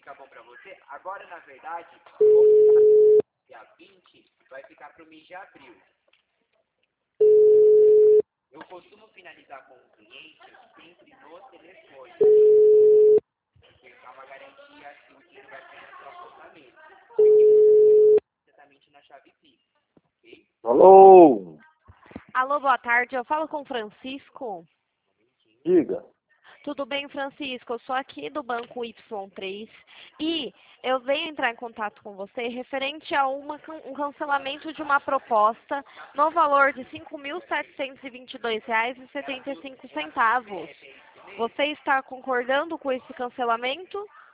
fica bom pra você. Agora, na verdade, dia 20 vai ficar pro mês de abril. Eu costumo finalizar com o cliente sempre no telefone. Porque dá uma garantia que o dinheiro vai cair na sua conta mesmo. Exatamente na chave Pix, ok? Alô? Alô, boa tarde. Eu falo com o Francisco. Diga. Tudo bem, Francisco? Eu sou aqui do Banco Y3 e eu venho entrar em contato com você referente a um cancelamento de uma proposta no valor de R$ 5.722,75. Você está concordando com esse cancelamento?